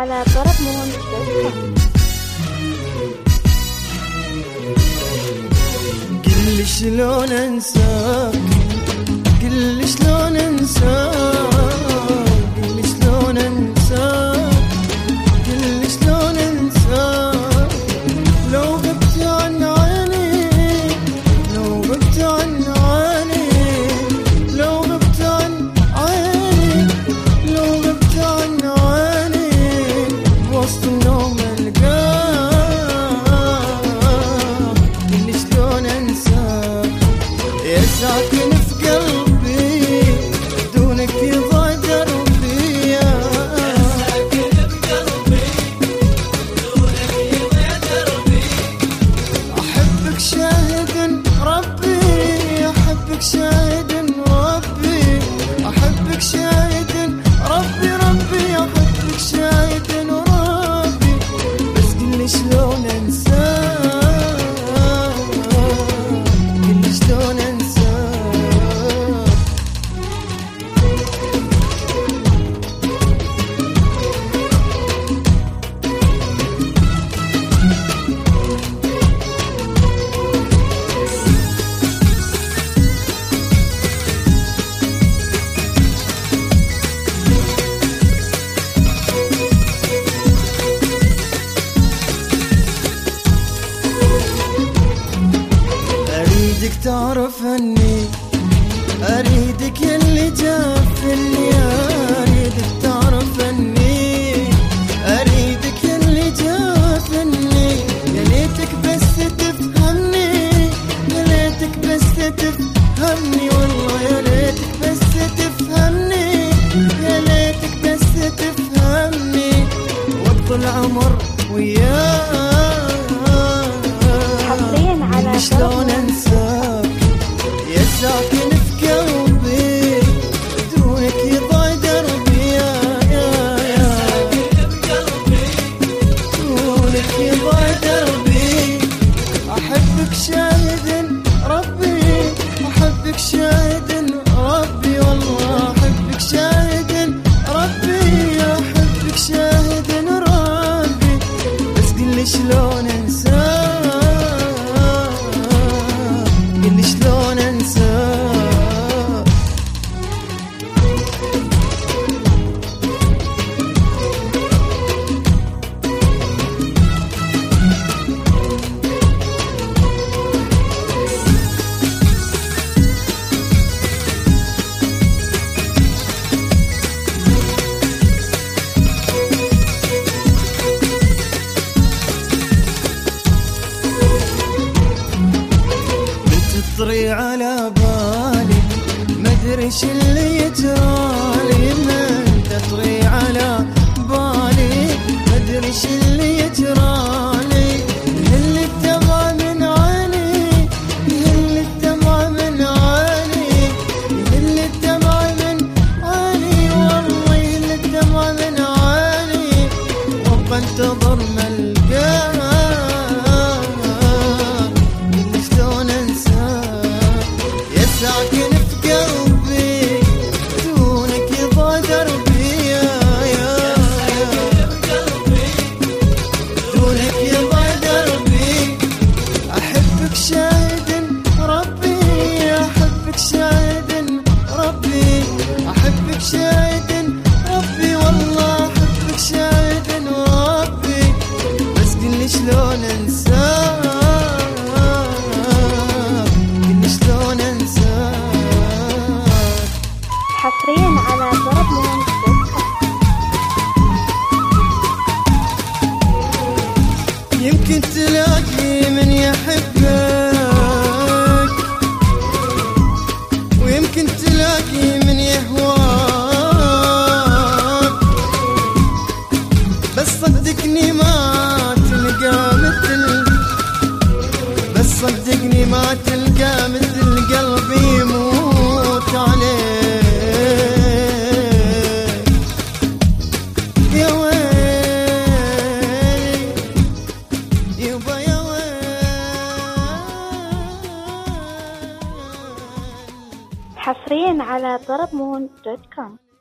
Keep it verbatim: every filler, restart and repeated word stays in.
على طرب مون. قل شلون انساك، قل شلون انساك، قل شلون انساك، قل شلون انساك. لو غبت عن عيني، لو غبت عن عيني، لو غبت عن عيني، لو غبت عن عيني، بوسط النوم القاك. قل شلون انساك يا ساكن في قلبي، دونك يضاع دربي، يا ساكن في قلبي، دونك يضاع دربي. احبك شاهد ربي، احبك شاهد ربي، احبك شاهد ربي، ربي احبك شاهد ربي. بس قلي شلون انساك، قلي شلون انساك. اريدك تعرف اني، اريدك يلي جافني، اريدك تعرف اني، اريدك يلي جافني. يا ليتك بس تفهمني، يا ليتك بس تفهمني، والله يا ليتك بس تفهمني، يا ليتك بس تفهمني، واقضي العمر وياك. شلون انساك يا ساكن في قلبي، دونك يضاع دربي، يا يا يا ساكن في قلبي، دونك يضاع دربي. احبك شاهد ربي، احبك شاهد ربي، والله احبك شاهد ربي، احبك شاهد ربي. بس قلي شلون انساك، قلي شلون انساك. تطري على بالي، مدري شو اللي يجرالي. من تطري على بالي، مدري شو اللي يجرالي. يهل الدمع من عيني، يهل الدمع من عيني، يهل الدمع من عيني، والله يهل الدمع من عيني. وابقى انتظر ملقاك. ساكن في قلبي، دونك يضاع دربي، يا يا ساكن في قلبي، دونك يضاع دربي. احبك شاهد ربي، احبك شاهد ربي، احبك شاهد ربي، والله احبك شاهد ربي. بس قلي شلون انساك، قلي شلون انساك. حصريا على طرب مون. يمكن تلاقي من يحبك، ويمكن تلاقي من يهواك. بس صدقني ما تلقى مثل، بس صدقني ما تلقى مثل قلبي يموت عليك. يا ويلي يبا يا ويلي. حصريا على طرب مون دوت كوم.